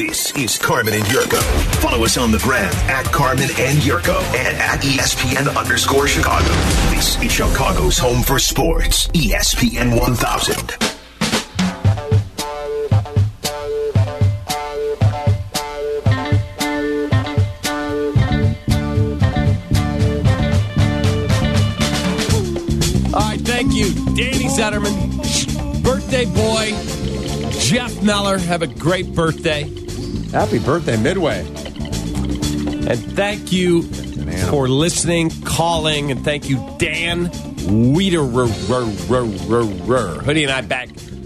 This is Carmen and Yurko. Follow us on the gram at Carmen and Yurko and at ESPN_Chicago. This is Chicago's home for sports. ESPN 1000. All right, thank you, Danny Zetterman, birthday boy, Jeff Meller. Have a great birthday. Happy birthday, Midway. And thank you for listening, calling, and thank you, Dan Wiederer. Hoodie and I back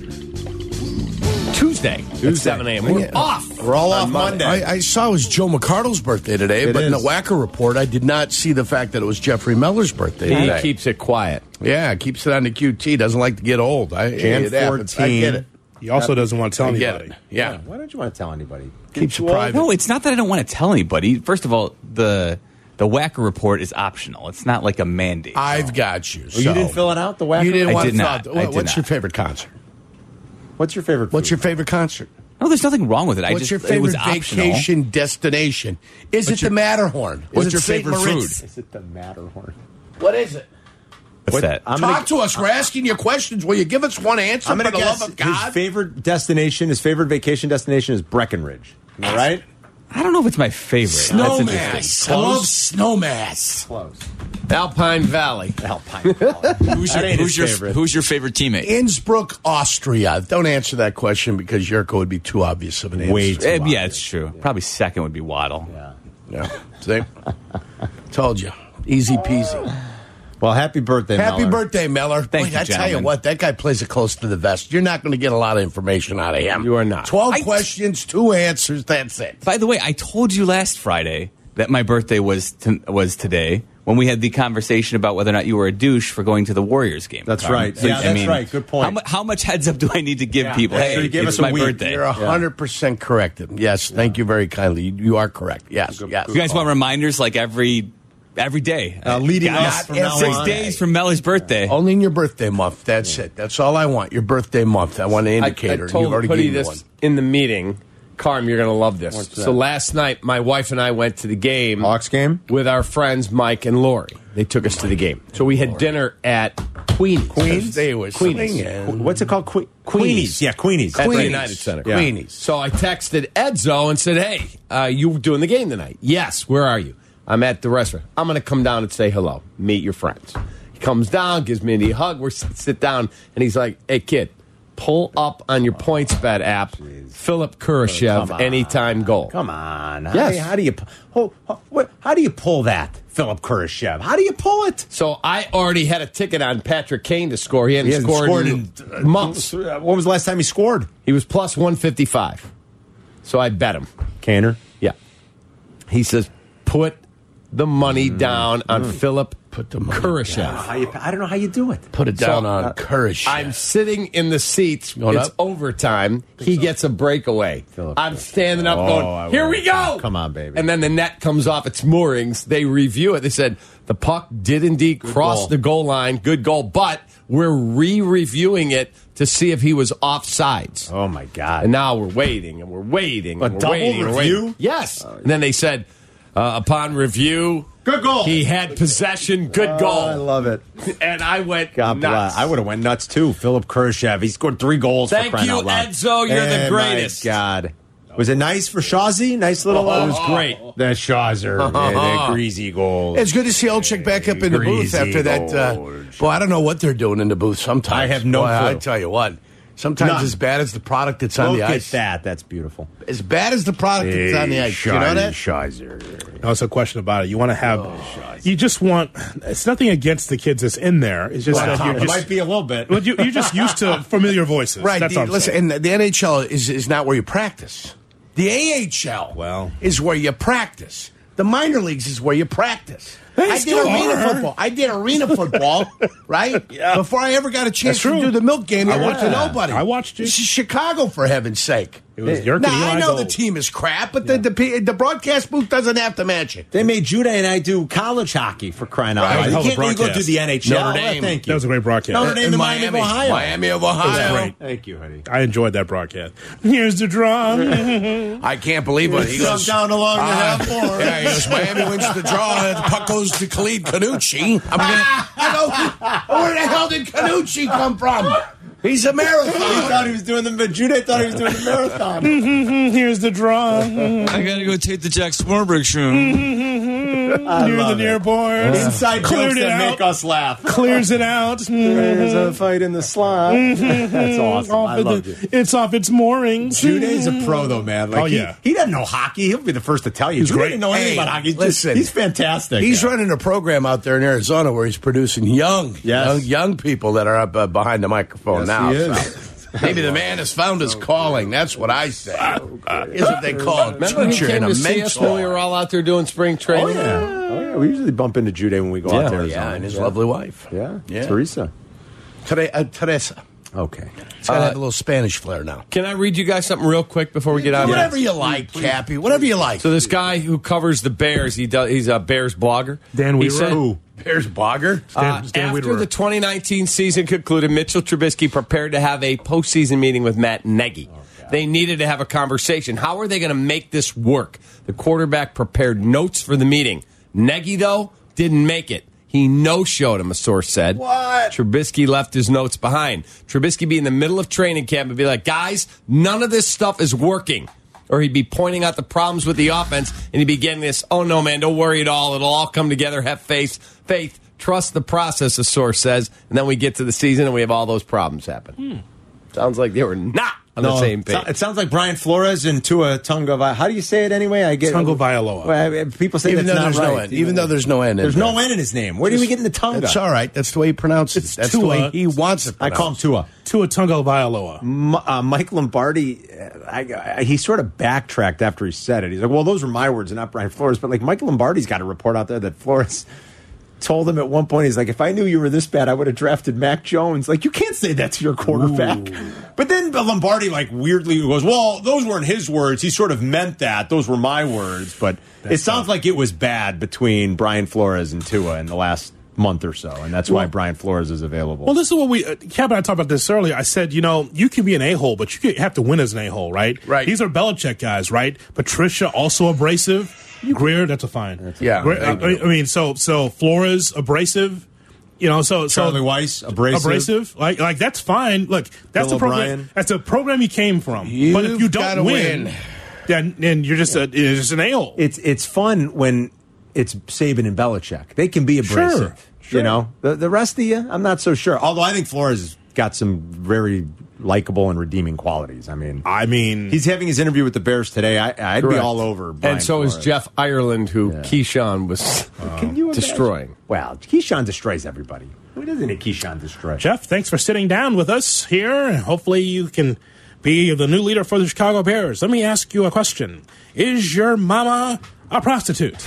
Tuesday at 7 a.m. We're off. We're all off Monday. I saw it was Joe McArdle's birthday today, but in the Wacker report, I did not see the fact that it was Jeffrey Meller's birthday today. He keeps it quiet. Yeah, keeps it on the QT. Doesn't like to get old. Jan 14. I get it. He also doesn't want to tell I get anybody. it. Yeah. Why don't you want to tell anybody? Keeps it private. No, it's not that I don't want to tell anybody. First of all, the Wacker report is optional. It's not like a mandate. I've got you. Oh, you didn't fill it out, the Wacker? You didn't I want did to not. fill it out. I did What's not. your favorite concert? What's your favorite food? What's your favorite concert? No, there's nothing wrong with it. What's your favorite it was optional. vacation destination? Is it the Matterhorn? What's Is your it St. favorite Moritz? food? Is it the Matterhorn? What is it? What's that? Talk to us. We're asking you questions. Will you give us one answer I'm for going to the guess love of God? his favorite destination, his favorite vacation destination is Breckenridge. Am I right? I don't know if it's my favorite. That's interesting. Snowmass. I love Snowmass. Close. Alpine Valley. Alpine Valley. Who's your favorite teammate? Innsbruck, Austria. Don't answer that question because Yurko would be too obvious of an answer. Way too Yeah, it's true. Probably second would be Waddle. Yeah. See? Told you. Easy peasy. Well, happy birthday, Happy Meller. birthday, Meller. Thank you, I tell you gentlemen. what, that guy plays it close to the vest. You're not going to get a lot of information out of him. You are not. 12 questions, 2 answers, that's it. By the way, I told you last Friday that my birthday was today when we had the conversation about whether or not you were a douche for going to the Warriors game. That's right. Yeah, that's right. Good point. How much heads up do I need to give people? Make sure Hey, you give it's us a my week. birthday. You're 100% corrected. Yes, thank you very kindly. You are correct. Yes, yes. You guys want reminders like every day? Leading Guys, up from now 6 on. days from Meller's birthday. Only in your birthday month. That's it. That's all I want. Your birthday month. I want an indicator. I told You've already Hoodie given me this one. in the meeting. Carm, you're going to love this. What's that? So last night, my wife and I went to the game. Hawks game? With our friends Mike and Lori. They took us to the game. So we had dinner at Queenie's. They were swinging. What's it called? Queenie's. Yeah, Queenie's. At the Queenie's. United Center. Yeah. Queenie's. So I texted Edzo and said, hey, you doing the game tonight? Yes. Where are you? I'm at the restaurant. I'm going to come down and say hello. Meet your friends. He comes down, gives me a hug. We sit down, and he's like, hey, kid, pull up on your PointsBet app, Philip Kurashev, anytime goal. Come on. Yes. How do you pull that, Philip Kurashev? How do you pull it? So I already had a ticket on Patrick Kane to score. He hadn't scored in months. When was the last time he scored? He was plus 155. So I bet him. Canner. Yeah. He says, put the money down on Philip Kurashev. I don't know how you do it. Put it down on Courage. I'm sitting in the seats. Going It's up? overtime. He gets a breakaway. Philip I'm standing up I going, here we go. will. Come on, baby. And then the net comes off its moorings. They review it. They said, the puck did indeed cross goal. the goal line. Good goal. But we're re-reviewing it to see if he was offsides. Oh, my God. And now we're waiting, and we're waiting. A and we're double waiting, and we're review? waiting. Yes. And then they said, upon review, Good goal. he had possession. Good goal. I love it. And I went God nuts. bless. I would have went nuts, too. Philip Kurashev. He scored 3 goals Thank for crying you, out loud. Edzo. You're the greatest. My God. Was it nice for Shazi? Nice little... Oh, it was great. That Shazer. That greasy goal. It's good to see Olczyk back up in the booth Greasy after that. Boy, I don't know what they're doing in the booth sometimes. I have no Boy, clue. I tell you what. Sometimes None. as bad as the product that's on Look the at ice. that. That's beautiful. As bad as the product that's on the ice. You know that? Shazer. No, it's a question about it. You want to have, you just want, it's nothing against the kids that's in there. It's just that you're It might be a little bit. well, you're just used to familiar voices. Right. That's what I'm Listen, saying. and the NHL is not where you practice. The AHL Well. is where you practice. The minor leagues is where you practice. I did arena football, right? Yeah. Before I ever got a chance That's to true. do the milk game, I watched Yeah. nobody. I watched you. This is Chicago, for heaven's sake. It was Yerk Now, and Eli I know Gold. the team is crap, but the broadcast booth doesn't have to match it. They made Judah and I do college hockey for crying out Right. loud. Hell You of a can't even go broadcast. do the NHL. Notre Dame. Thank you. That was a great broadcast. Notre Dame In to Miami of Ohio. Miami of It was Ohio. great. Thank you, honey. I enjoyed that broadcast. Here's the draw. I can't believe it. He goes down along the half floor. Yeah, he goes, Miami wins the draw. The puck goes to Khalid Kanucci. I go, where the hell did Kanucci come from? He's a marathon. He thought he was doing the Judah thought he was doing the marathon. Here's the draw. I gotta go take the Jack Swarbrick room. Near the nearboard. Inside Cleared jokes it that out. make us laugh. Clears it out. There's a fight in the slot. That's awesome. I loved it. It's off its moorings. Judah is a pro, though, man. Like, Oh, yeah. He doesn't know hockey. He'll be the first to tell you. He's Judah great. didn't know anything Hey, about hockey. listen. He's fantastic. He's running a program out there in Arizona where he's producing young people that are up behind the microphone now. he is. So maybe the man has found his calling. That's what I say. Is what they call a Remember he teacher came and a to see us when we mentor. were all out there doing spring Oh, training? yeah. We usually bump into Judah when we go out there. Yeah, and his lovely wife. Yeah. Yeah. Teresa. Teresa. Okay. It's got to have a little Spanish flair now. Can I read you guys something real quick before we get out of here? Whatever you like, Cappy. Whatever you like. So this guy who covers the Bears, he's a Bears blogger. Dan He Weaver. said, Who? Bears Bogger. Stan after Wiederer. the 2019 season concluded, Mitchell Trubisky prepared to have a postseason meeting with Matt Nagy. They needed to have a conversation. How are they going to make this work? The quarterback prepared notes for the meeting. Nagy, though, didn't make it. He no-showed him, a source said. What? Trubisky left his notes behind. Trubisky be in the middle of training camp and be like, guys, none of this stuff is working. Or he'd be pointing out the problems with the offense, and he'd be getting this, oh, no, man, don't worry at all. It'll all come together. Have faith. Trust the process, a source says. And then we get to the season, and we have all those problems happen. Sounds like they were not on the same page. It sounds like Brian Flores and Tua Tunga. How do you say it anyway? I get Tagovailoa. Well, people say Even that's though not there's right. no N. Even though there's no N in There's there. no N in his name. Where do we get into Tunga? That's all right. That's the way he pronounces It's it. That's Tua. the way he wants it I call him pronounced. Tua. Tua Tagovailoa. Mike Lombardi, he sort of backtracked after he said it. He's like, well, those were my words and not Brian Flores. But like Mike Lombardi's got a report out there that Flores told him at one point, he's like, if I knew you were this bad, I would have drafted Mac Jones. Like, you can't say that to your quarterback. Ooh. But then Lombardi, like, weirdly goes, well, those weren't his words. He sort of meant that. Those were my words. But it sounds like it was bad between Brian Flores and Tua in the last month or so. And that's why Brian Flores is available. Well, this is what Cap and I talked about this earlier. I said, you can be an a-hole, but you have to win as an a-hole, right? Right. These are Belichick guys, right? Patricia, also abrasive. Greer, that's a fine. Yeah. I mean, so Flores, abrasive. Charlie Weiss, abrasive. Like that's fine. Look, that's the program. O'Brien. That's the program you came from. But if you don't win, then you're just an a-hole. It's fun when it's Saban and Belichick. They can be abrasive. Sure. The rest of you, I'm not so sure. Although I think Flores has got some very likable and redeeming qualities. I mean, he's having his interview with the Bears today. I'd be all over Brian and so Flores. is Jeff Ireland, who Keyshawn was destroying. Well, Keyshawn destroys everybody. Who doesn't Keyshawn destroy? Jeff, thanks for sitting down with us here. Hopefully you can be the new leader for the Chicago Bears. Let me ask you a question. Is your mama a prostitute?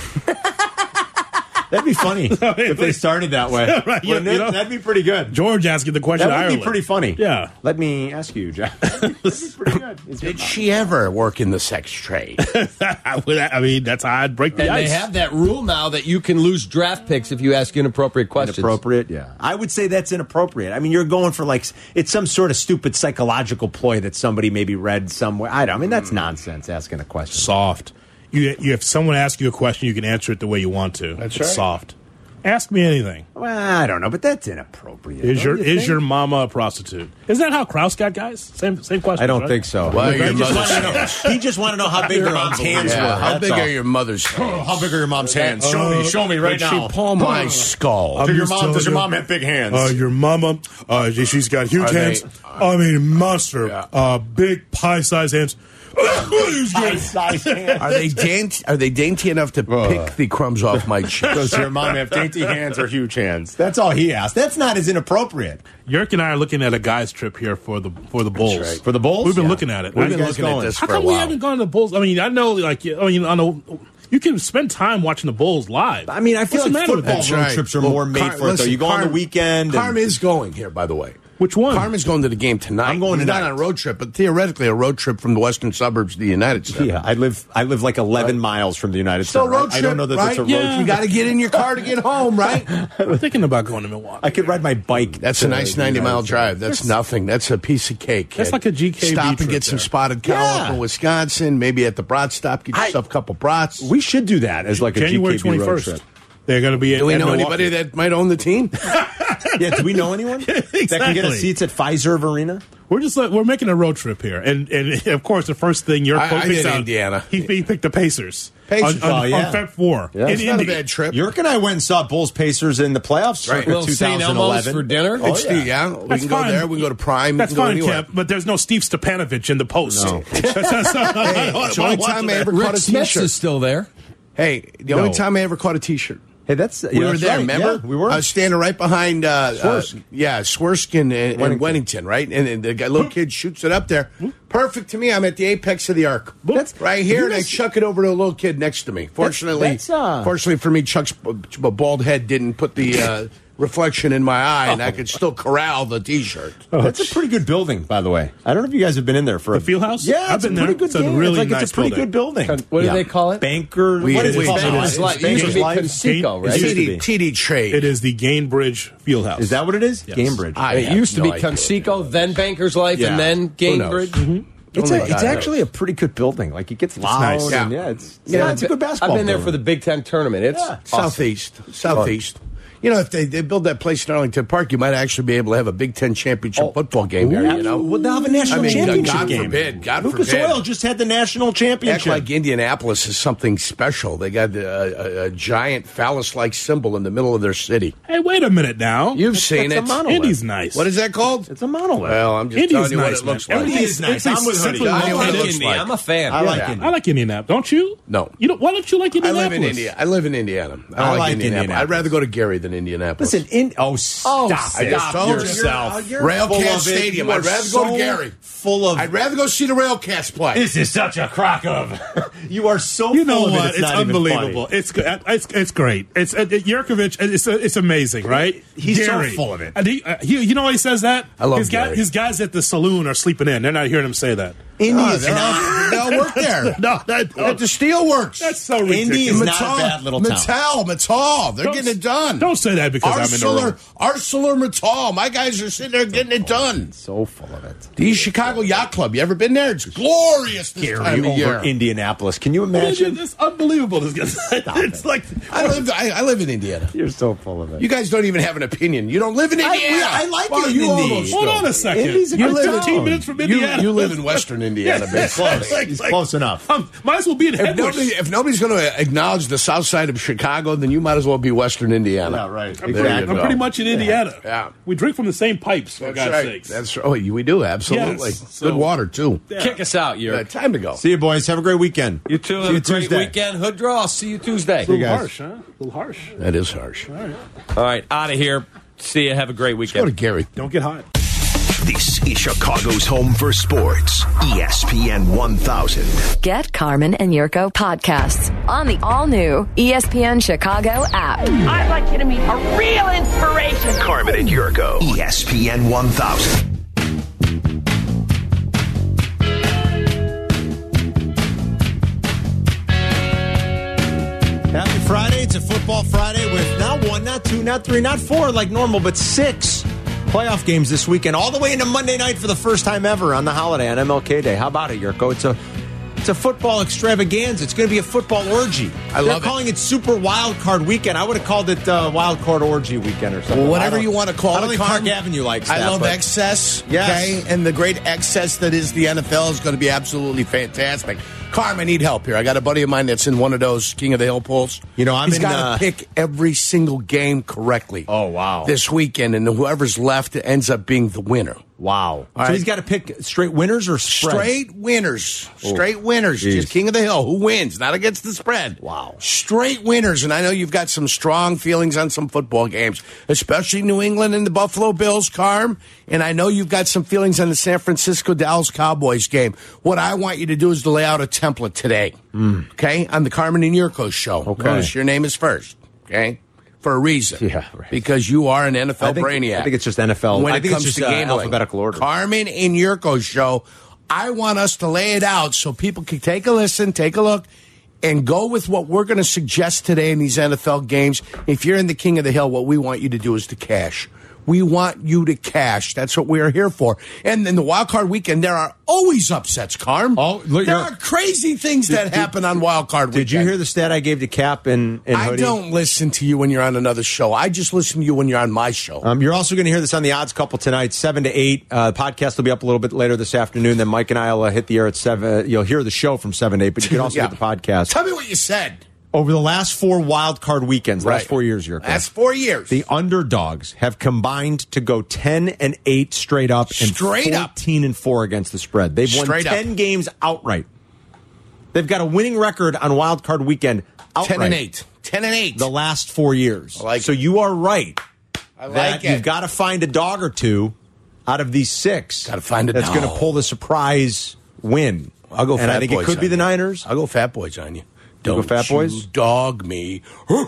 That'd be funny if they started that way. Right, That'd be pretty good. George asking the question. That would be Ireland. pretty funny. Yeah. Let me ask you, Jeff. That'd be pretty good. Did she ever work in the sex trade? I mean, that's how I'd break the And ice. they have that rule now that you can lose draft picks if you ask inappropriate questions. Inappropriate, yeah. I would say that's inappropriate. I mean, you're going for it's some sort of stupid psychological ploy that somebody maybe read somewhere. I mean, that's nonsense asking a question. Soft. You if someone asks you a question, you can answer it the way you want to. That's it's right. soft. Ask me anything. Well, I don't know, but that's inappropriate. Is your mama a prostitute? Isn't that how Kraus got guys? Same question. I don't right? think so. Why are your He just mother's wanted to know- he just wanted to know how big your mom's hands were. How That's big all. are your mother's hands? How big are your mom's hands? Show me right Did now. she pull my skull? Does your mom have big hands? Your mama, she's got huge Are they- hands. I mean, monster. Big pie-sized hands. Size hands. Are they dainty enough to pick the crumbs off my Does chest? your mom have dainty hands or huge hands? That's all he asked. That's not as inappropriate. Yerk and I are looking at a guy's trip here for the Bulls. right. For the Bulls? We've been Yeah. looking at it. We've right? been looking at this How for a come we while. haven't gone to the Bulls? I mean, I know, You can spend time watching the Bulls live. I mean, I feel What's the like matter with football that? road right. trips are Well, more made for it, though. You go on the weekend. Carm is going here, by the way. Which one? Carmen's going to the game tonight. I'm going He's tonight. not on a road trip, but theoretically a road trip from the western suburbs of the United States. Yeah, I live like 11 miles from the United Still States. road trip, I don't know that right? that's a road Yeah. You got to get in your car to get home, right? I'm thinking about going to Milwaukee. I could ride my bike. That's to a nice the 90-mile United drive. States. That's nothing. That's a piece of cake. That's kid. like a GKB Stop and trip get some there. spotted cow Yeah. up in Wisconsin. Maybe at the Brat Stop, get yourself a couple brats. We should do that as like a January GKB road 21st. trip. They're going to be Do we at know Milwaukee. anybody that might own the team? Yeah, do we know anyone that can get us Exactly. seats at Fiserv Arena? We're making a road trip here, and of course the first thing your I coach picks did out, Indiana. He picked the Pacers. Pacers. on, Oh, yeah. on Feb 4 in It's not a Indy. bad trip. Yerk and I went and saw Bulls Pacers in the playoffs Right. circa Little St. Elmo's 2011 for dinner. Oh, It's yeah. we That's can go fine. there. We can go to Prime. That's we can go fine, anywhere. Kev, but there's no Steve Stepanovich in the post. No. It's the only time I ever caught Rick a Smith T-shirt. is still there. Hey, the only time I ever caught a T-shirt. Hey, that's We were there, remember? Yeah, we were. I was standing right behind Swirskin and Wennington, right? And the little kid shoots it up there. Perfect to me. I'm at the apex of the arc. That's- right here, and I that's- chuck it over to a little kid next to me. Fortunately, fortunately for me, Chuck's bald head didn't put the reflection in my eye, and I could still corral the T-shirt. That's a pretty good building, by the way. I don't know if you guys have been in there for The Fieldhouse? Yeah, I've it's been a pretty there. good It's a game. really it's nice a pretty good building. What do they call it? Banker. We- What is we- it called? it now? is It's like- it used to be Banker's Life? Conseco, right? It used to be. TD trade. It is the Gainbridge Fieldhouse. Is that what it is? Yes. Gamebridge. It used to be Conseco, then Banker's Life, Yeah. and then Gainbridge. It's Only God actually a pretty good building. Like it gets loud. nice. And Yeah. it's a good basketball. I've been there building. for the Big Ten tournament. It's awesome. Southeast. You know, if they build that place in Arlington Park, you might actually be able to have a Big Ten championship football game here. You know, Well, they'll have a national I mean, championship God game. forbid, God Lucas forbid. Oil just had the national Act championship. like Indianapolis is something special. They got a giant phallus-like symbol in the middle of their city. Hey, wait a minute now. You've seen that's a it. monolith. Indy's nice. What is that called? It's a monolith. Well, I'm just Indy's telling you what nice, it looks man. like. Indy is nice. It's I'm with simply Hoodie. Tell you what it like looks Indy. like. I'm a fan. I like Yeah. Indy. I like Indianapolis. Don't you? No. You don't. Why don't you like I Indianapolis? live in India. I live in Indiana. I like Indianapolis. I'd rather go to Gary than Indianapolis. Listen, stop I it. just told yourself. you. Railcat Stadium. You I'd are rather go to so Gary. Full of. I'd rather go see the Railcats play. This is such a crock of. You are so. You know full of what? it. It's not even unbelievable. funny. It's good. It's great. It's Yurkovich. It's amazing, right? He's so Gary. full of it. And you know why he says that? I love his Gary. his guys at the saloon are sleeping in. They're not hearing him say that. Indy Oh, is they all work there. No, At the Steelworks. that's so Indy ridiculous. is not a bad little town. Mattel. They're getting it done. Don't say that because I'm in the room. ArcelorMittal. My guys are sitting there getting it done. so full of it. The East Chicago Yacht Club. You ever been there? It's glorious this Gary time of over year. Indianapolis. Can you imagine? It's unbelievable. It's like I live in Indiana. You're so full of it. You guys don't even have an opinion. You don't live in Indiana. I like well, it in you Indy. almost Hold do. on a second. Indy's a You're good 15 town. minutes from Indiana. You live in Western Indiana, basically. He's close enough. Might as well be in Headbush. If nobody's going to acknowledge the south side of Chicago, then you might as well be Western Indiana. Yeah, right. There you I'm go. pretty much in Indiana. Yeah. We drink from the same pipes, for That's God's right. sakes. That's right. Oh, we do, absolutely. Yes. So- Good water, too. Kick us out, Yurk. Time to go. See you, boys. Have a great weekend. You too. See Have you a great Tuesday. weekend. Hood draw. I'll see you Tuesday. a little guys. harsh, huh? A little harsh. That is harsh. All right, out of here. See you. Have a great Go to weekend. Gary. Don't get hot. This is Chicago's home for sports. ESPN 1000. Get Carmen and Yurko podcasts on the all-new ESPN Chicago app. I'd like you to meet a real inspiration. Carmen and Yurko. ESPN 1000. Happy Friday. It's a football Friday with not 1, not 2, not 3, not 4 like normal, but 6 playoff games this weekend, all the way into Monday night for the first time ever on the holiday on MLK Day. How about it, Yurko? It's a football extravaganza. It's going to be a football orgy. I love They're it. calling it Super Wild Card Weekend. I would have called it Wild Card Orgy Weekend or something. Well, whatever you want to call it. I don't think Carm. Park Avenue likes that. I love but- excess. Yes. Okay, and the great excess that is the NFL is going to be absolutely fantastic. Carm, I need help here. I got a buddy of mine that's in one of those King of the Hill polls. You know, I'm He's in, got to pick every single game correctly. Oh, wow. This weekend, and whoever's left ends up being the winner. Wow. All So right. he's got to pick straight winners or spread? Straight winners. Straight winners. Jeez. Just King of the Hill. Who wins? Not against the spread. Wow. Straight winners. And I know you've got some strong feelings on some football games, especially New England and the Buffalo Bills, Carm. And I know you've got some feelings on the San Francisco Dallas Cowboys game. What I want you to do is to lay out a template today, okay, on the Carmen and Yurko show. Okay. Notice your name is first, okay? For a reason. Yeah, right. Because you are an NFL brainiac. I think it's just NFL. When I it think comes it's just to gambling. alphabetical order. Carmen and Yurko's show, I want us to lay it out so people can take a listen, take a look, and go with what we're going to suggest today in these NFL games. If you're in the King of the Hill, what we want you to do is to cash. We want you to cash. That's what we are here for. And in the wild card weekend, there are always upsets, Carm. Oh, look, there are crazy things that happen on wild card weekend. Did you hear the stat I gave to Cap and I Hoodie? don't listen to you when you're on another show. I just listen to you when you're on my show. You're also going to hear this on the Odds Couple tonight, 7 to 8. The podcast will be up a little bit later this afternoon. Then Mike and I will hit the air at 7. You'll hear the show from 7 to 8, but you can also Yeah. get the podcast. Tell me what you said. Over the last 4 wild card weekends, Right. last 4 years, Yurko, Last 4 years. the underdogs have combined to go 10 and 8 straight up and Straight up. 14 and 4 against the spread. They've won Straight up. 10 games outright. They've got a winning record on wild card weekend outright. 10 and 8. 10 and 8. The last 4 years. I like so it. you are right. I like that it. you've got to find a dog or two out of these 6. Gotta find a that's going dog. to pull the surprise win. I'll go and Fat I think Boys it could on be the you. Niners. I'll go Fat Boys on you. go Don't Fat you Boys? dog me.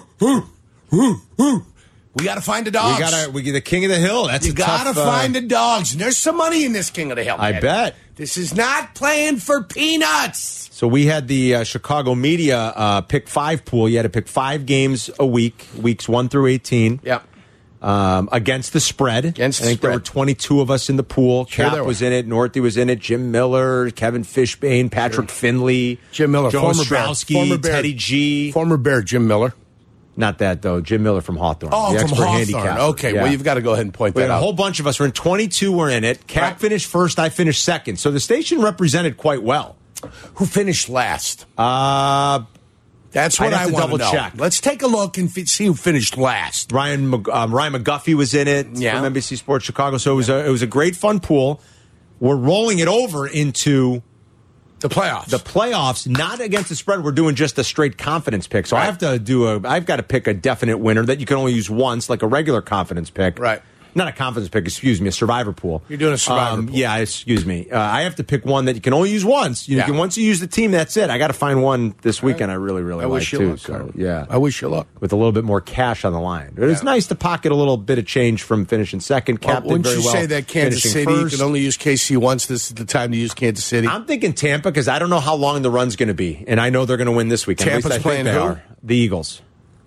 We got to find the dogs. We get the King of the Hill. That's You a got to tough, find the dogs. And there's some money in this King of the Hill. I man. bet. This is not playing for peanuts. So we had the Chicago media pick 5 pool. You had to pick 5 games a week, weeks 1 through 18. Yep. Against the spread. Against the I think there were spread. 22 of us in the pool. Sure Cap there was were. in it. Northey was in it. Jim Miller, Kevin Fishbane, Patrick Finley. Jim Miller, Joe former Bear. Ostrowski, Former Bear. Teddy G. Former Bear Jim Miller. Not that, though. Jim Miller from Hawthorne. Oh, the from expert Hawthorne. handicapper. Okay, Yeah. well, you've got to go ahead and point We that had a out. whole bunch of us. We're in 22. We're in it. Cap Right. finished first. I finished second. So the station represented quite well. Who finished last? That's I'd what have I to want double know. check. Let's take a look and see who finished last. Ryan McGuffey was in it Yeah. from NBC Sports Chicago. So it was a great fun pool. We're rolling it over into The playoffs. the playoffs, not against the spread. We're doing just a straight confidence pick. So Right. I've got to pick a definite winner that you can only use once, like a regular confidence pick. Right. Not a confidence pick, excuse me, a survivor pool. You're doing a survivor pool. Yeah, excuse me. I have to pick one that you can only use once. You Yeah. can once you use the team, that's it. I got to find one this weekend I really, really I like wish you too. luck. So Carl. yeah, I wish you luck. with a little bit more cash on the line. But it's nice to pocket a little bit of change from finishing second. Cap did Wouldn't very you well say that Kansas finishing City first. can only use KC once? This is the time to use Kansas City. I'm thinking Tampa because I don't know how long the run's going to be, and I know they're going to win this weekend. At least Tampa's I think playing they who? are. The Eagles.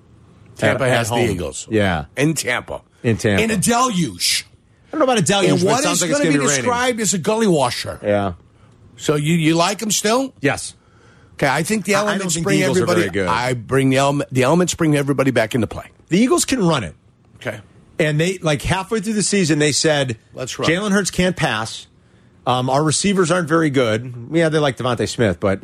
Tampa At has the home. Eagles. Yeah. In Tampa. In Tampa. In a deluge. I don't know about a deluge, And but it what sounds is like it's going to going be to be raining. described as a gully washer. Yeah. So you like them still? Yes. Okay, I think the I don't elements think bring the Eagles are everybody. very good. I bring the elements bring everybody back into play. The Eagles can run it. Okay. And they, like halfway through the season, they said, Let's run. Jalen Hurts can't pass. Our receivers aren't very good. Yeah, they like Devontae Smith, but,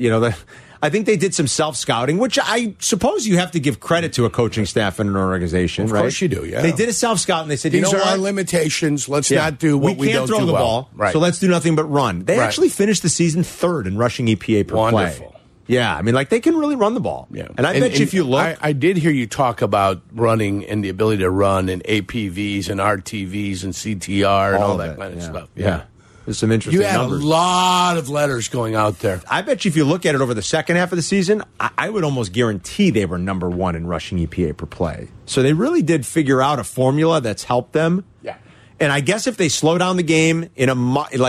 I think they did some self-scouting, which I suppose you have to give credit to a coaching staff and an organization, Of right? course you do, yeah. They did a self-scout, and they said, These you know are our what? limitations. Let's Yeah. not do what we can't don't throw do the well. ball, Right. so let's do nothing but run. They Right. actually finished the season 3rd in rushing EPA per Wonderful. play. Yeah, I mean, they can really run the ball. Yeah. And I bet you if you look... I did hear you talk about running and the ability to run and APVs and RTVs and CTR and all of that it, kind of yeah. stuff. Yeah. There's some interesting You had numbers. a lot of letters going out there. I bet you if you look at it over the second half of the season, I would almost guarantee they were number 1 in rushing EPA per play. So they really did figure out a formula that's helped them. Yeah. And I guess if they slow down the game in a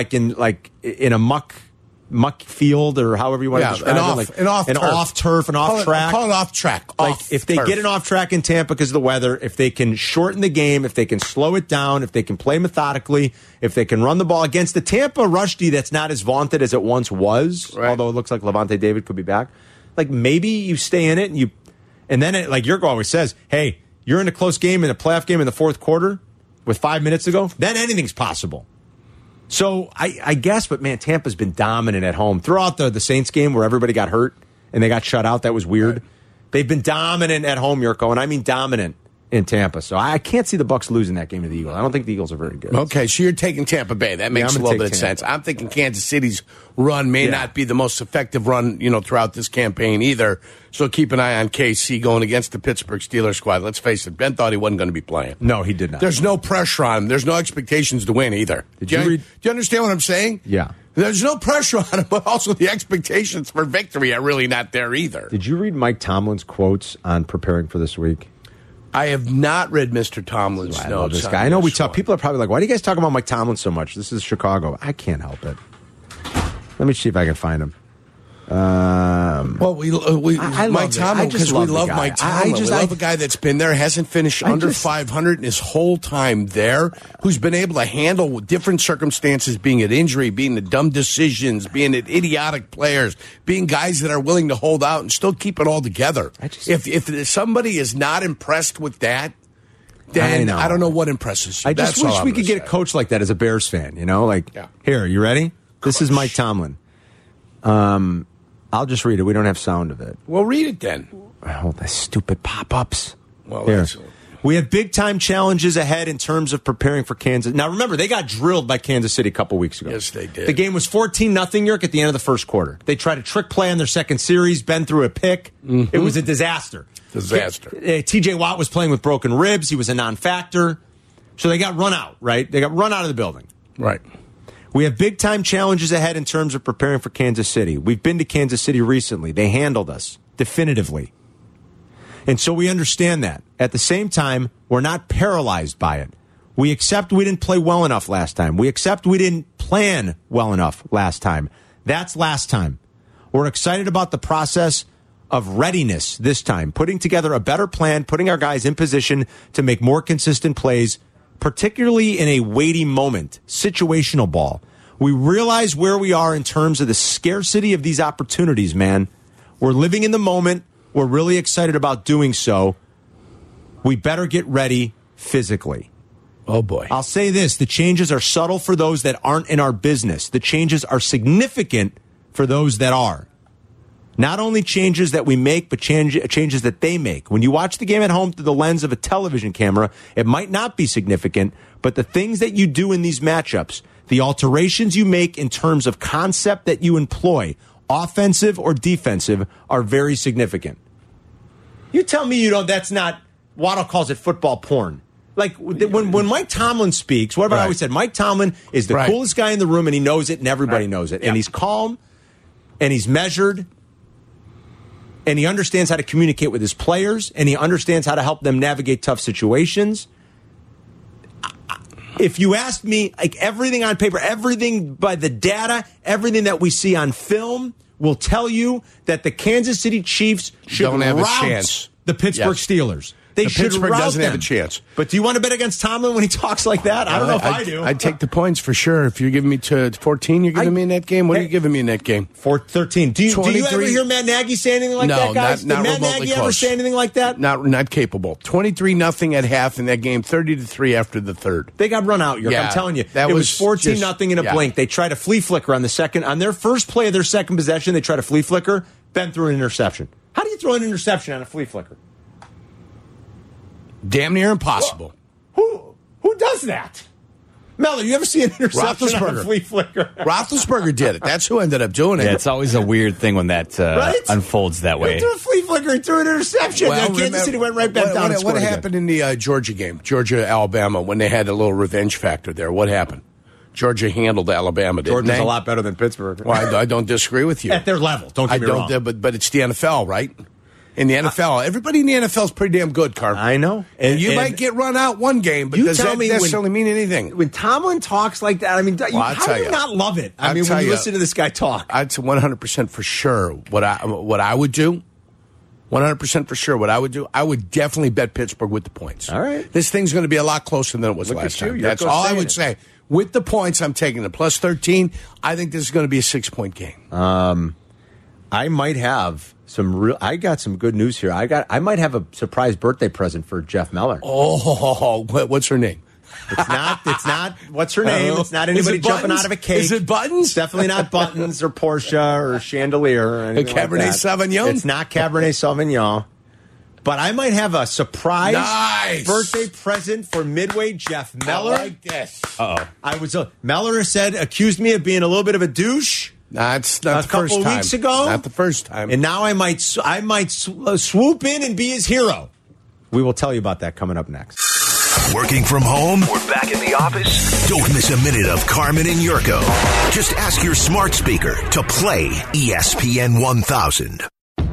muck field or however you want to describe it, an off turf, an off track. Call it off track. Like Off if they turf. get an off track in Tampa because of the weather, if they can shorten the game, if they can slow it down, if they can play methodically, if they can run the ball against the Tampa rush D that's not as vaunted as it once was, Right. although it looks like Levante David could be back. Like maybe you stay in it and then it, like Yurko always says, hey, you're in a close game in a playoff game in the fourth quarter with 5 minutes to go, then anything's possible. So I guess, but man, Tampa's been dominant at home throughout the Saints game where everybody got hurt and they got shut out. That was weird. Right. They've been dominant at home, Yurko, and I mean dominant. in Tampa. So I can't see the Bucs losing that game to the Eagles. I don't think the Eagles are very good. Okay, so you're taking Tampa Bay. That makes a little bit of sense. I'm thinking Kansas City's run may not be the most effective run, throughout this campaign either. So keep an eye on KC going against the Pittsburgh Steelers squad. Let's face it, Ben thought he wasn't going to be playing. No, he did not. There's no pressure on him. There's no expectations to win either. Do you understand what I'm saying? Yeah. There's no pressure on him, but also the expectations for victory are really not there either. Did you read Mike Tomlin's quotes on preparing for this week? I have not read Mr. Tomlin's notes. I love this guy. I know we talk. People are probably like, why do you guys talk about Mike Tomlin so much? This is Chicago. I can't help it. Let me see if I can find him. Well, I Mike Tomlin, because we love Mike Tomlin. We love I a guy that's been there, hasn't finished under 500 in his whole time there, who's been able to handle different circumstances, being it injury, being the dumb decisions, being it idiotic players, being guys that are willing to hold out and still keep it all together. If somebody is not impressed with that, then I don't know what impresses you. I just wish we could get a coach like that as a Bears fan, Here, you ready? This is Mike Tomlin. I'll just read it. We don't have sound of it. Well, read it then. Oh, the stupid pop-ups. Well, Here. We have big-time challenges ahead in terms of preparing for Kansas. Now, remember, they got drilled by Kansas City a couple weeks ago. Yes, they did. The game was 14-0 York at the end of the first quarter. They tried a trick play on their second series. Ben threw a pick. It was a disaster. T.J. Watt was playing with broken ribs. He was a non-factor. So they got run out, right? They got run out of the building. Right. We have big-time challenges ahead in terms of preparing for Kansas City. We've been to Kansas City recently. They handled us definitively. And so we understand that. At the same time, we're not paralyzed by it. We accept we didn't play well enough last time. We accept we didn't plan well enough last time. That's last time. We're excited about the process of readiness this time, putting together a better plan, putting our guys in position to make more consistent plays, particularly in a weighty moment, situational ball. We realize where we are in terms of the scarcity of these opportunities, man. We're living in the moment. We're really excited about doing so. We better get ready physically. Oh, boy. I'll say this. The changes are subtle for those that aren't in our business. The changes are significant for those that are. Not only changes that we make, but changes that they make. When you watch the game at home through the lens of a television camera, it might not be significant, but the things that you do in these matchups, the alterations you make in terms of concept that you employ, offensive or defensive, are very significant. You tell me that's not, Waddle calls it football porn. Like, when Mike Tomlin speaks, what have I always said? Mike Tomlin is the coolest guy in the room, and he knows it, and everybody knows it. And he's calm, and he's measured, and he understands how to communicate with his players, and he understands how to help them navigate tough situations. If you ask me, like, everything on paper, everything by the data, everything that we see on film will tell you that the Kansas City Chiefs should rout the Pittsburgh Steelers. They should Pittsburgh rout doesn't them. have a chance. But do you want to bet against Tomlin when he talks like that? I don't know if I do. I'd take the points for sure. If you're giving me to 14, you're giving me in that game. What are you giving me in that game? 13. Do you ever hear Matt Nagy say anything like that, guys? Not Did Matt remotely Nagy close. ever say anything like that? Not capable. 23-0 at half in that game. 30-3 after the third. They got run out, York. I'm telling you. It was 14-0 in a blink. They tried a flea flicker on their first play of their second possession. They tried a flea flicker. Ben threw an interception. How do you throw an interception on a flea flicker? Damn near impossible. Who does that? Miller, you ever see an interception on a flea flicker? Roethlisberger did it. That's who ended up doing it. Yeah, it's always a weird thing when that unfolds that way. He threw a flea flicker and threw an interception. Kansas City went right back down. What happened in the Georgia game, Georgia-Alabama, when they had a little revenge factor there? What happened? Georgia handled Alabama, didn't Georgia's they? a lot better than Pittsburgh. Well, I don't disagree with you. At their level, don't get me wrong. But it's the NFL, right? In the NFL, everybody in the NFL is pretty damn good, Carl. I know. And you might get run out one game, but does that necessarily mean anything? When Tomlin talks like that, I mean, how do you not love it? I mean, when you listen to this guy talk. I'd say 100% for sure what I would do. 100% for sure what I would do. I would definitely bet Pittsburgh with the points. All right. This thing's going to be a lot closer than it was last time. That's all I would say. With the points, I'm taking the plus 13. I think this is going to be a 6-point game. I might have I got some good news here. I might have a surprise birthday present for Jeff Meller. Oh, what's her name? It's not what's her name? It's not anybody jumping out of a cake. Is it Buttons? It's definitely not Buttons or Porsche or Chandelier or anything Cabernet like that. Sauvignon? It's not Cabernet Sauvignon. But I might have a surprise Nice. birthday present for Midway Jeff Meller. I like this. Meller accused me of being a little bit of a douche. That's not a the first couple time. weeks ago. Not the first time. And now I might swoop in and be his hero. We will tell you about that coming up next. Working from home or back in the office? Don't miss a minute of Carmen and Yurko. Just ask your smart speaker to play ESPN 1000.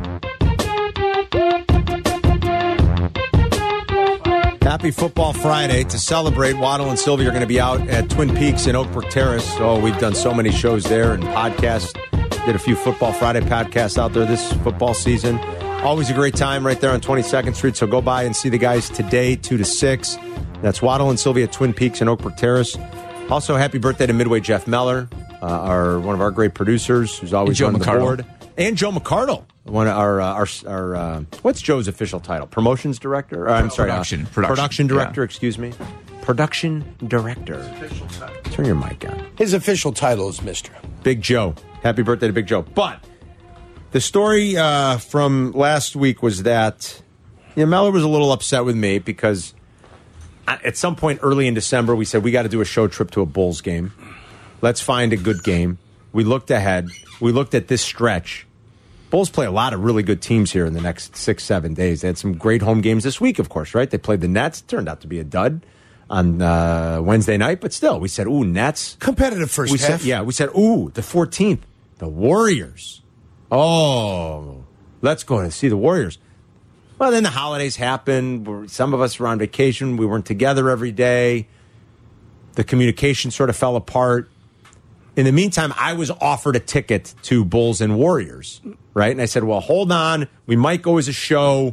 Happy Football Friday. To celebrate, Waddle and Sylvie are going to be out at Twin Peaks in Oakbrook Terrace. Oh, we've done so many shows there and podcasts. Did a few Football Friday podcasts out there this football season. Always a great time right there on 22nd Street. So go by and see the guys today, 2 to 6. That's Waddle and Sylvie at Twin Peaks in Oakbrook Terrace. Also, happy birthday to Midway Jeff Meller, one of our great producers who's always on the board. And Joe McCardle, one of our what's Joe's official title? Promotions director? I'm sorry, production director. Yeah. Excuse me, production director. Turn your mic on. His official title is Mr. Big Joe. Happy birthday to Big Joe. But the story from last week was that Meller was a little upset with me because at some point early in December we said we got to do a show trip to a Bulls game. Let's find a good game. We looked ahead. We looked at this stretch. Bulls play a lot of really good teams here in the next 6-7 days. They had some great home games this week, of course, right? They played the Nets. It turned out to be a dud on Wednesday night, but still, we said, ooh, Nets. Competitive first half. We said, ooh, the 14th, the Warriors. Oh, let's go and see the Warriors. Well, then the holidays happened. Some of us were on vacation. We weren't together every day. The communication sort of fell apart. In the meantime, I was offered a ticket to Bulls and Warriors, right? And I said, well, hold on. We might go as a show.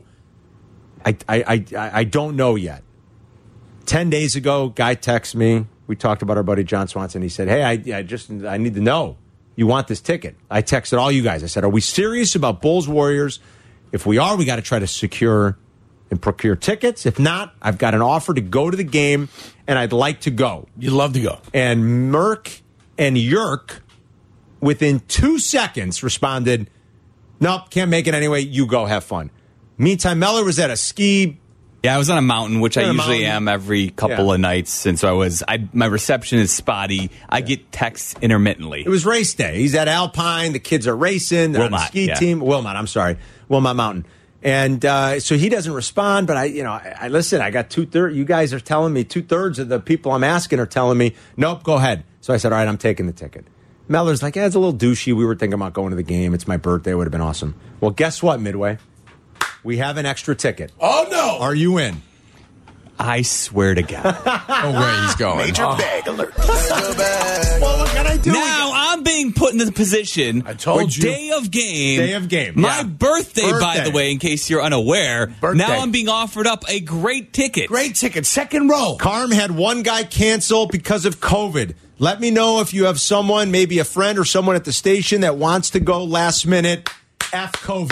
I don't know yet. 10 days ago, guy texts me. We talked about our buddy John Swanson. He said, hey, I need to know. You want this ticket? I texted all you guys. I said, are we serious about Bulls Warriors? If we are, we got to try to secure and procure tickets. If not, I've got an offer to go to the game, and I'd like to go. You'd love to go. And Merck and Yerk, within 2 seconds, responded, nope, can't make it anyway. You go, have fun. Meantime, Meller was at a ski. Yeah, I was on a mountain, which I usually am every couple of nights. And so my reception is spotty. I get texts intermittently. It was race day. He's at Alpine. The kids are racing. They're on the ski team. Wilmot Mountain. And so he doesn't respond, but I listen, I got 2/3. You guys are telling me 2/3 of the people I'm asking are telling me, nope, go ahead. So I said, all right, I'm taking the ticket. Meller's like, it's a little douchey. We were thinking about going to the game. It's my birthday. It would have been awesome. Well, guess what, Midway? We have an extra ticket. Oh, no. Are you in? I swear to God. Oh, where he's going. Major bag alert. Well, what can I do? Now I'm being put in the position where day of game. My birthday, by the way, in case you're unaware. Now I'm being offered up a great ticket. Great ticket. Second row. Carm had one guy cancel because of COVID. Let me know if you have someone, maybe a friend or someone at the station that wants to go last minute. F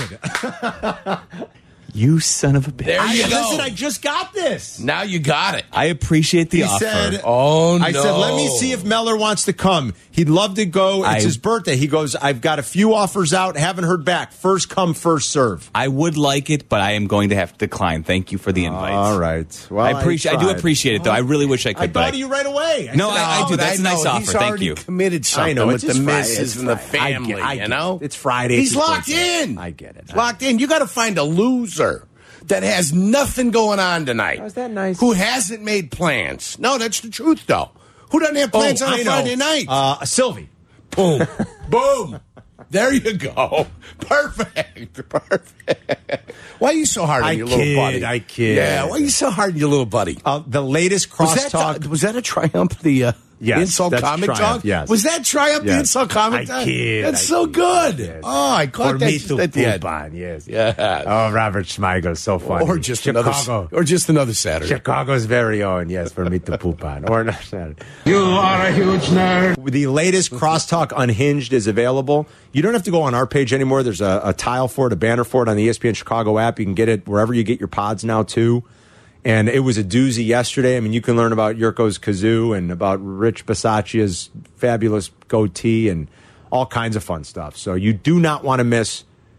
COVID. You son of a bitch. There you go. Listen, I just got this. Now you got it. I appreciate the offer. Said, oh, no. I said, let me see if Meller wants to come. He'd love to go. It's his birthday. He goes, I've got a few offers out. Haven't heard back. First come, first serve. I would like it, but I am going to have to decline. Thank you for the invite. All right. Well, I do appreciate it, though. I really wish I could. I thought of you right away. I do. That's a nice offer. He's Thank you. Committed something. I know. With the missus and the family. I know. It's Friday. He's locked in. I get it. Locked in. You got to find a loser that has nothing going on tonight. Oh, is that nice? Who hasn't made plans? No, that's the truth, though. Who doesn't have plans on a Friday night? Sylvie. Boom. Boom. There you go. Perfect. Why are you so hard on your little buddy? I kid. Yeah, why are you so hard on your little buddy? The latest crosstalk. Was that a Triumph, the insult comic talk? Yes. Was that Triumph, the insult comic talk? I kid. That's so good. Yes. Oh, I caught that just at the end. Yes. Yeah. Oh, Robert Schmeigel, so funny. Or just another Saturday. Chicago's very own, yes, for me to poop on. Or not Saturday. You are a huge nerd. The latest Crosstalk Unhinged is available. You don't have to go on our page anymore. There's a tile for it, a banner for it on the ESPN Chicago app. You can get it wherever you get your pods now, too. And it was a doozy yesterday. I mean, you can learn about Yurko's kazoo and about Rich Bisaccia's fabulous goatee and all kinds of fun stuff. So you do not want to miss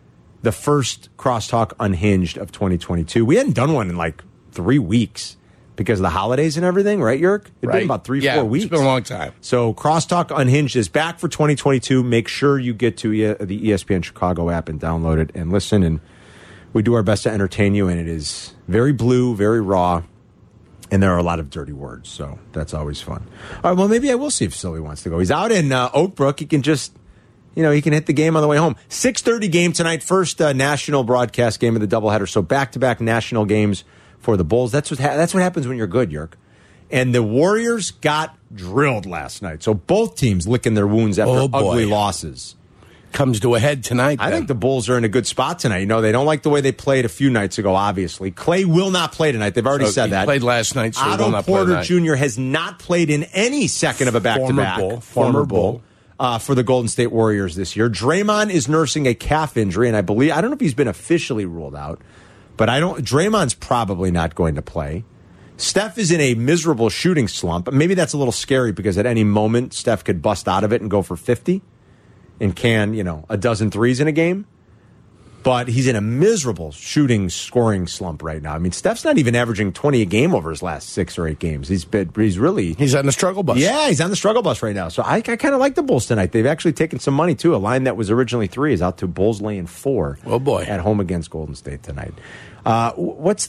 the first Crosstalk Unhinged of 2022. We hadn't done one in like 3 weeks because of the holidays and everything, right, Yerk? It's been about 3-4 weeks. It's been a long time. So Crosstalk Unhinged is back for 2022. Make sure you get to the ESPN Chicago app and download it and listen. And we do our best to entertain you, and it is very blue, very raw, and there are a lot of dirty words. So that's always fun. All right, well, maybe I will see if Silly wants to go. He's out in Oak Brook. He can just... he can hit the game on the way home. 6:30 game tonight, first national broadcast game of the doubleheader. So back-to-back national games for the Bulls. That's what happens when you're good, Yerk. And the Warriors got drilled last night. So both teams licking their wounds after ugly losses. Comes to a head tonight. I think the Bulls are in a good spot tonight. They don't like the way they played a few nights ago, obviously. Clay will not play tonight. They've already said that. He played last night, so he will not play Otto Porter tonight. Jr. has not played in any second of a back-to-back. Former Bull. For the Golden State Warriors this year. Draymond is nursing a calf injury, and I don't know if he's been officially ruled out, but Draymond's probably not going to play. Steph is in a miserable shooting slump. Maybe that's a little scary because at any moment Steph could bust out of it and go for 50 and can, a dozen threes in a game. But he's in a miserable scoring slump right now. I mean, Steph's not even averaging 20 a game over his last 6 or 8 games. He's on the struggle bus. Yeah, he's on the struggle bus right now. So I kind of like the Bulls tonight. They've actually taken some money, too. A line that was originally 3 is out to Bulls laying 4. Oh, boy. At home against Golden State tonight. What's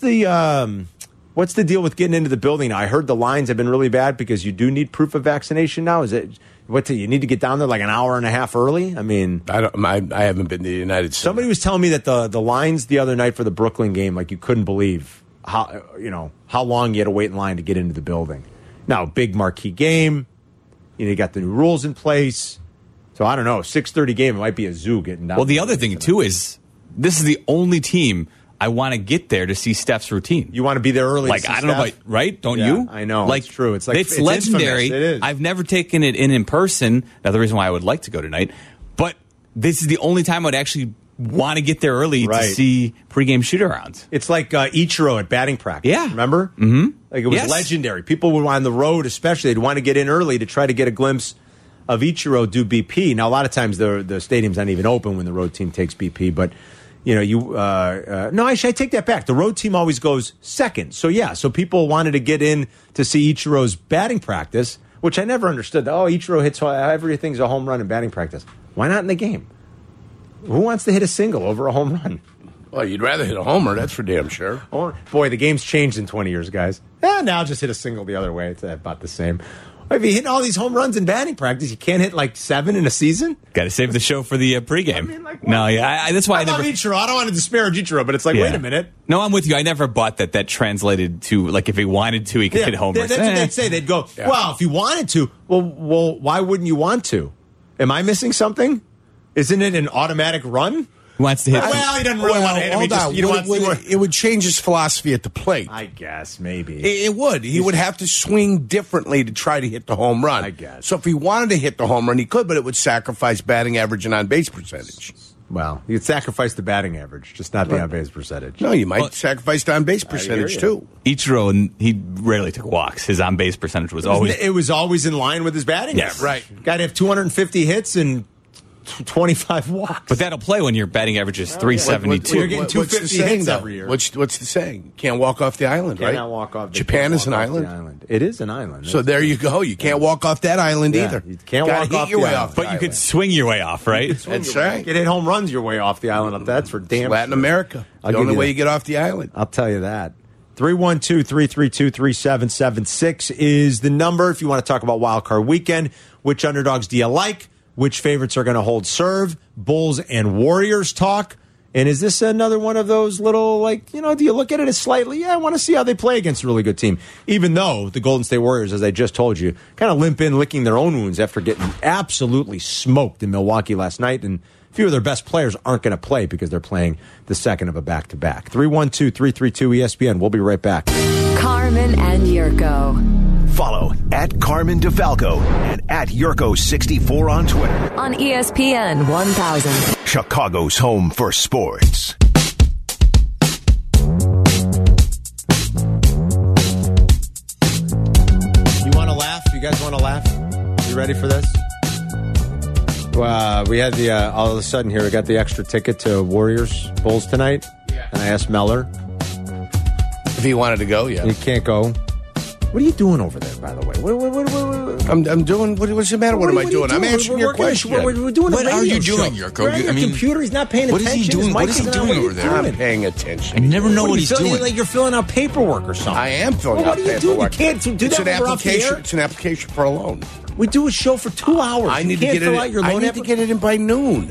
the deal with getting into the building now? I heard the lines have been really bad because you do need proof of vaccination now. Is it... you need to get down there like an hour and a half early? I mean... I haven't been to the United States. Somebody was telling me that the lines the other night for the Brooklyn game, like you couldn't believe how long you had to wait in line to get into the building. Now, big marquee game. You got the new rules in place. So I don't know. 6:30 game, it might be a zoo getting down. Well, the other thing, too, is this is the only team I want to get there to see Steph's routine. You want to be there early. Like, I don't know about, right? Don't you? I know. Like, it's true. It's legendary. Infamous. It is. I've never taken it in person. Now, the reason why I would like to go tonight, but this is the only time I'd actually want to get there early to see pregame shoot-arounds. It's like Ichiro at batting practice. Yeah. Remember? Mm-hmm. Like, it was legendary. People would on the road, especially, they'd want to get in early to try to get a glimpse of Ichiro do BP. Now, a lot of times the stadium's not even open when the road team takes BP, but... no, actually, I take that back. The road team always goes second. So, so people wanted to get in to see Ichiro's batting practice, which I never understood. Ichiro hits everything's a home run in batting practice. Why not in the game? Who wants to hit a single over a home run? Well, you'd rather hit a homer, that's for damn sure. Oh, boy, the game's changed in 20 years, guys. Now just hit a single the other way. It's about the same. If you're hitting all these home runs in batting practice, you can't hit like 7 in a season? Got to save the show for the pregame. I mean, that's why I love never... Ichiro. I don't want to disparage Ichiro, but it's like, wait a minute. No, I'm with you. I never bought that translated to, like, if he wanted to, he could hit homers. That's what they'd say. They'd go, well, if you wanted to, well, why wouldn't you want to? Am I missing something? Isn't it an automatic run? He wants to hit. Well, he doesn't really want to hit him. It would change his philosophy at the plate. I guess, maybe. It would. He would have to swing differently to try to hit the home run. I guess. So if he wanted to hit the home run, he could, but it would sacrifice batting average and on-base percentage. Well, you'd sacrifice the batting average, just not the on-base percentage. No, you might sacrifice the on-base percentage, too. Ichiro, he rarely took walks. His on-base percentage was always... It was always in line with his batting average. Right. Got to have 250 hits and 25 walks. But that'll play when your batting average is 372. You're getting 250 hits every year. What's the saying? Can't walk off the island, right? Cannot walk off. Japan is an island. It is an island. So there you go. You can't walk off that island either. You can't walk off your the way island. off. But you could swing your way off, right? That's right. You can hit home runs your way off the island. That's for damn Latin America. The only way you get off the island. I'll tell you that. 312-332-3776 is the number if you want to talk about Wild Card Weekend. Which underdogs do you like? Which favorites are going to hold serve? Bulls and Warriors talk. And is this another one of those little, do you look at it as slightly, I want to see how they play against a really good team. Even though the Golden State Warriors, as I just told you, kind of limp in, licking their own wounds after getting absolutely smoked in Milwaukee last night. And a few of their best players aren't going to play because they're playing the second of a back-to-back. 312-332-ESPN. We'll be right back. Carmen and Yurko. Follow at Carmen DeFalco and at Yurko64 on Twitter. On ESPN 1000. Chicago's home for sports. You want to laugh? You guys want to laugh? You ready for this? We had the all of a sudden here. We got the extra ticket to Warriors Bulls tonight, and I asked Meller if he wanted to go. Yeah, he can't go. What are you doing over there, by the way? What? I'm doing. What's the matter? What am I doing? I'm answering your question. We're doing what are you show. doing, Yurko? I mean, computer. He's not paying attention. What is he doing? What is he doing over there? I'm paying attention. I never know what he's doing. Like you're filling out paperwork or something. I am filling out paperwork. What are you doing? You can't do it's that. An application. It's an application for a loan. We do a show for 2 hours. I need to get it. I need to get it in by noon.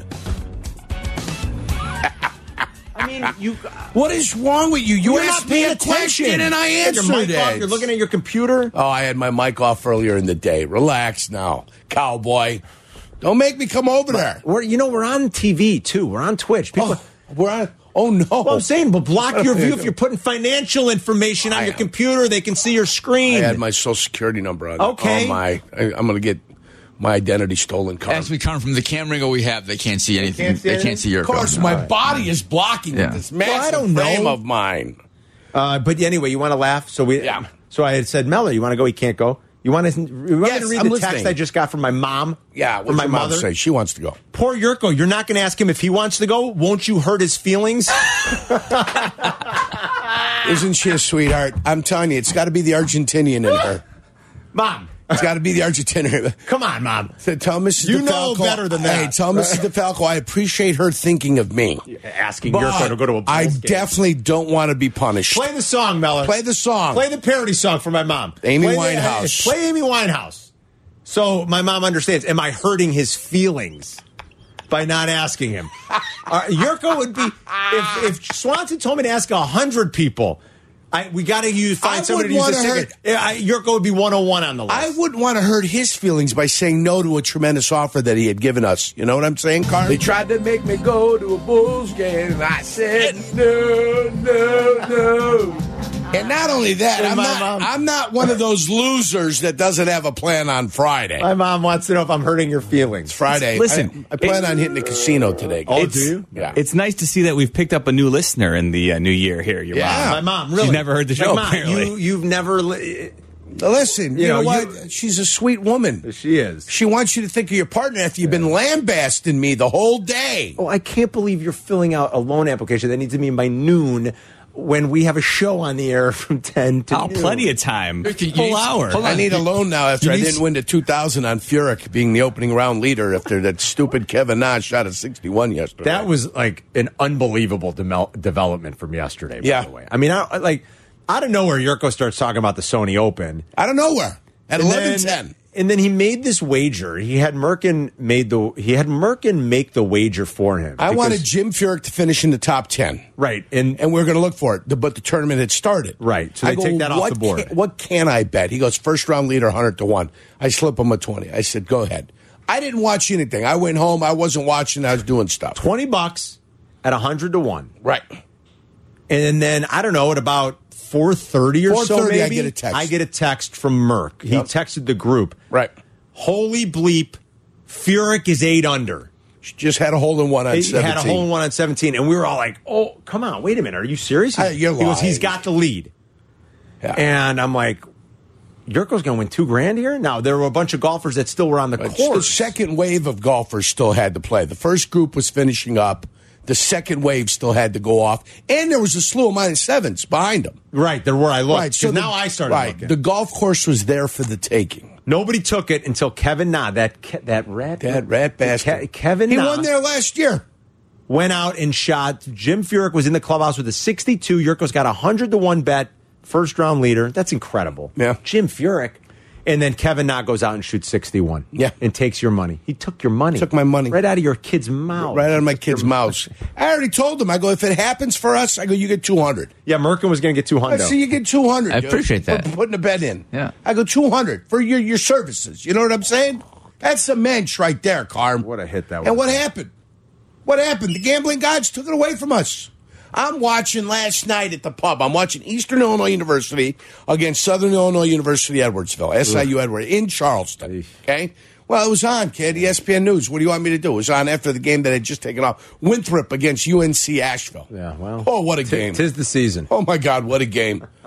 I mean, you. What is wrong with you? You asked me a question and I answered it. You're looking at your computer. Oh, I had my mic off earlier in the day. Relax now, cowboy. Don't make me come over there. We're on TV too. We're on Twitch. People, we're on. Oh no! Well, I'm saying, but block your view if you're putting financial information on your computer. They can see your screen. I had my Social Security number on. Okay. I'm going to get my identity stolen. As we come from the camera angle we have, they can't see anything. They can't see your. Of course, my body is blocking this massive frame of mine. But anyway, you want to laugh? So So I had said, Mello, you want to go? He can't go. You want to read the text I just got from my mom? Yeah, what's my mother say? She wants to go. Poor Yurko, you're not going to ask him if he wants to go? Won't you hurt his feelings? Isn't she a sweetheart? I'm telling you, it's got to be the Argentinian in her. Mom. It's got to be the Argentinian. Come on, Mom. So tell Mrs. You DeFalco, know better than that. Hey, tell Mrs. DeFalco I appreciate her thinking of me. Asking Yurko to go to a Bulls I game. Definitely don't want to be punished. Play the song, Mellor. Play the song. Play the parody song for my mom. Amy Winehouse. Play Amy Winehouse. So my mom understands. Am I hurting his feelings by not asking him? Yurko would be if Swanson told me to ask 100 people. We got to find somebody to use this ticket. Yurko would be 101 on the list. I wouldn't want to hurt his feelings by saying no to a tremendous offer that he had given us. You know what I'm saying, Carl? They tried to make me go to a Bulls game. I said no. And not only that, I'm not one of those losers that doesn't have a plan on Friday. My mom wants to know if I'm hurting your feelings. It's Friday. Listen, I plan on hitting the casino today. Oh, do you? Yeah. It's nice to see that we've picked up a new listener in the new year here. Your mom. My mom, really. She's never heard the show, Mom, apparently. you've never... Listen, you know what? She's a sweet woman. She is. She wants you to think of your partner after you've been lambasting me the whole day. Oh, I can't believe you're filling out a loan application that needs to be in by noon when we have a show on the air from 10 to noon. Plenty of time. Full hour. I need a loan now after I didn't win the 2000 on Furyk being the opening round leader after that stupid Kevin Nash shot a 61 yesterday. That was like an unbelievable development from yesterday, by the way. I mean, out of nowhere, Yurko starts talking about the Sony Open. Out of nowhere. At 11:10. And then he made this wager. He had Merkin make the wager for him. I wanted Jim Furyk to finish in the top 10. Right. And we were going to look for it, but the tournament had started. Right. So they take that off the board. What can I bet? He goes, first round leader, 100-1. I slip him a 20. I said, go ahead. I didn't watch anything. I went home. I wasn't watching. I was doing stuff. $20 at 100-1. Right. And then, I don't know, at about 4:30 or so, maybe, I get a text from Merck. He texted the group. Right. Holy bleep, Furyk is 8 under. She just had a hole-in-one on 17. He had a hole-in-one on 17, and we were all like, oh, come on, wait a minute, are you serious? You're lying. He goes, he's got the lead. Yeah. And I'm like, Yurko's going to win $2,000 here? Now, there were a bunch of golfers that still were on the course. The second wave of golfers still had to play. The first group was finishing up. The second wave still had to go off. And there was a slew of -7s behind them. Right, there were. I looked. Right, so now I started looking. The golf course was there for the taking. Nobody took it until Kevin Na, that rat bastard. Kevin Na. He won there last year. Went out and shot. Jim Furyk was in the clubhouse with a 62. Yurko's got a 100-1 bet. First round leader. That's incredible. Yeah. Jim Furyk. And then Kevin Na goes out and shoots 61. Yeah. And takes your money. He took your money. Took my money. Right out of your kid's mouth. Right out of my kid's mouth. I already told him. I go, if it happens for us, I go, you get 200. Yeah, Merkin was going to get 200. I see you get 200. I appreciate that. For putting a bet in. Yeah. I go, 200 for your services. You know what I'm saying? That's a mensch right there, Carm. What a hit that was. And what happened? What happened? The gambling gods took it away from us. I'm watching last night at the pub. I'm watching Eastern Illinois University against Southern Illinois University Edwardsville, SIU Edwards, in Charleston. Okay? Well, it was on, kid. ESPN News. What do you want me to do? It was on after the game that had just taken off. Winthrop against UNC Asheville. Yeah, well. Oh, what a game. 'Tis the season. Oh, my God, what a game.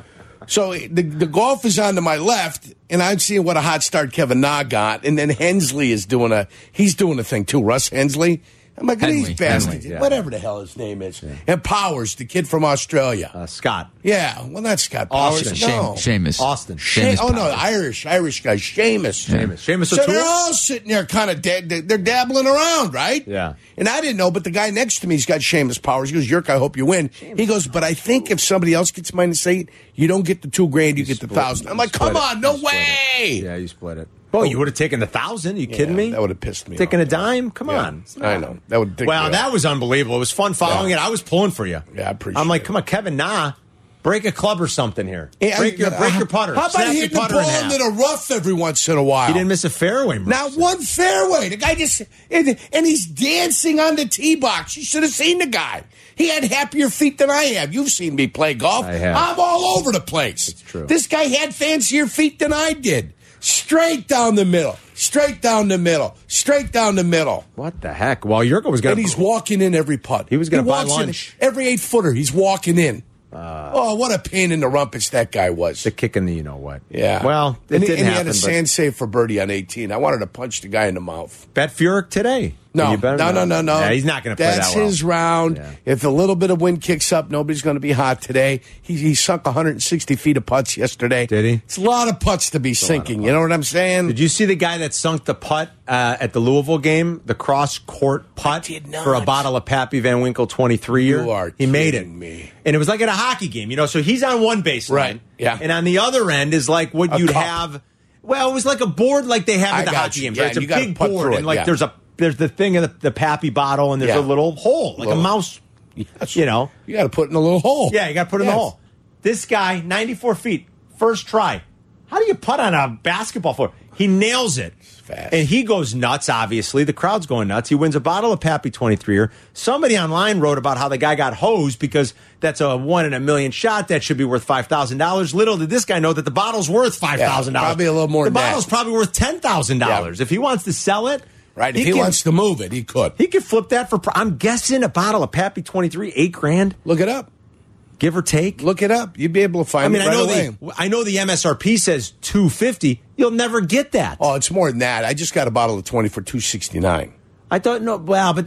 So the golf is on to my left, and I'm seeing what a hot start Kevin Na got, and then Hensley is doing a thing too. Russ Hensley. I'm like, these bastards. Yeah. Whatever the hell his name is. Yeah. And Powers, the kid from Australia. Scott. Yeah, well, not Scott Powers. Austin. No. Seamus. Austin. Seamus Oh, no, Irish guy, Seamus. Seamus So O'Toole? they're all sitting there kind of, they're dabbling around, right? Yeah. And I didn't know, but the guy next to me's got Seamus Powers. He goes, Yerk, I hope you win. He goes, but I think if somebody else gets mine to say it, you don't get the $2,000, you get the $1,000. I'm like, come on, no way. Yeah, you split it. Oh, you would have taken the $1,000? You kidding me? That would have pissed me off. Taking a dime? Come on. I know. That would. That was unbelievable. It was fun following it. I was pulling for you. Yeah, I appreciate I'm like, it. come on, Kevin Na, break a club or something here. Hey, break your putter. How about Snap your hitting the putter ball in half. into the rough every once in a while? He didn't miss a fairway. Not one fairway. The guy just and he's dancing on the tee box. You should have seen the guy. He had happier feet than I have. You've seen me play golf. I have. I'm all over the place. It's true. This guy had fancier feet than I did. Straight down the middle. Straight down the middle. Straight down the middle. What the heck? Well, Yurko was going to... And he's walking in every putt. He was going to buy lunch. Every 8-footer, he's walking in. What a pain in the rumpus that guy was. The kick in the you-know-what. Yeah. Well, it didn't he happen. had a sand save for birdie on 18. I wanted to punch the guy in the mouth. Bet Furyk today. No. Yeah, he's not going to play that well. That's his round. Yeah. If a little bit of wind kicks up, nobody's going to be hot today. He sunk 160 feet of putts yesterday. Did he? It's a lot of putts to be sinking. You know what I'm saying? Did you see the guy that sunk the putt at the Louisville game? The cross-court putt for a bottle of Pappy Van Winkle 23-year? You are He made it. me. And it was like at a hockey game, so he's on one baseline. Right, yeah. And on the other end is like what you'd cup. have. Well, it was like a board like they have at the hockey games. Yeah, Right? It's a you gotta big putt board, through and it, like yeah. there's the thing in the Pappy bottle, and there's a little hole, like a mouse. Yes. You got to put in a little hole. Yeah, you got to put in the hole. This guy, 94 feet, first try. How do you putt on a basketball floor? He nails it. Fast. And he goes nuts, obviously. The crowd's going nuts. He wins a bottle of Pappy 23-year. Somebody online wrote about how the guy got hosed because that's a 1 in a million shot. That should be worth $5,000. Little did this guy know that the bottle's worth $5,000. Probably a little more The than that. bottle's probably worth $10,000. Yeah. If he wants to sell it. Right, if he wants to move it, he could. He could flip that for, I'm guessing, a bottle of Pappy 23, $8,000. Look it up. Give or take. Look it up. You'd be able to find it right away. I know the MSRP says $250. You'll never get that. Oh, it's more than that. I just got a bottle of 20 for $269. I thought but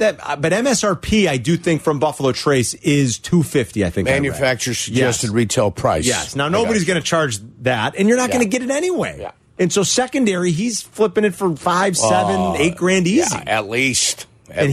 MSRP I do think from Buffalo Trace is $250. I think manufacturer suggested retail price. Yes. Now nobody's going to charge that, and you're not going to get it anyway. Yeah. And so secondary, he's flipping it for $5, $7, $8,000 easy. Yeah, at least.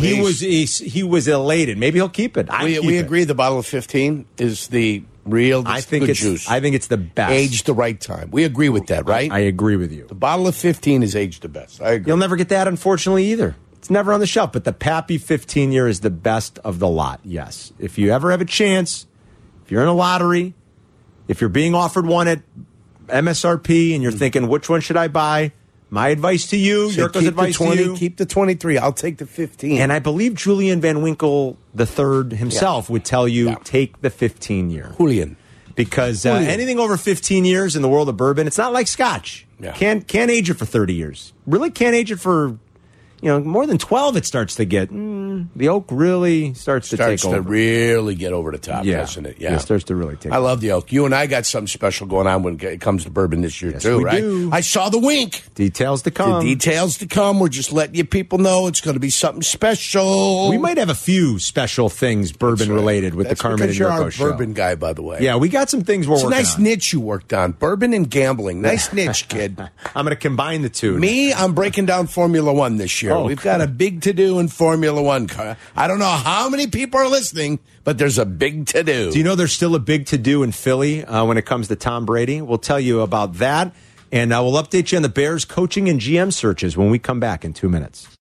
He was elated. Maybe he'll keep it. We agree the bottle of 15 is the real good juice. I think it's the best. Aged the right time. We agree with that, right? I agree with you. The bottle of 15 is aged the best. I agree. You'll never get that, unfortunately, either. It's never on the shelf. But the Pappy 15-year is the best of the lot, yes. If you ever have a chance, if you're in a lottery, if you're being offered one at MSRP and you're thinking, which one should I buy? My advice to you, Yurko's advice to you. Keep the 23. I'll take the 15. And I believe Julian Van Winkle III himself would tell you, take the 15-year. Julian. Because anything over 15 years in the world of bourbon, it's not like Scotch. Yeah. Can't age it for 30 years. Really can't age it for, more than 12 it starts to get. The oak really starts to take over. To really get over the top, Yeah. doesn't it? Yeah. It starts to really take I over. love the oak. You and I got something special going on when it comes to bourbon this year, too, we right? do. I saw the wink. Details to come. The details to come. We're just letting you people know it's going to be something special. We might have a few special things bourbon-related with That's the Carmen and because you're Yurko our show. bourbon guy, by the way. Yeah, we got some things we're It's a working nice on. niche you worked on. Bourbon and gambling. Nice niche, kid. I'm going to combine the two. Me, I'm breaking down Formula One this year. Oh, We've got a big to-do in Formula One. I don't know how many people are listening, but there's a big to-do. Do you know there's still a big to-do in Philly when it comes to Tom Brady? We'll tell you about that, and we'll update you on the Bears coaching and GM searches when we come back in 2 minutes.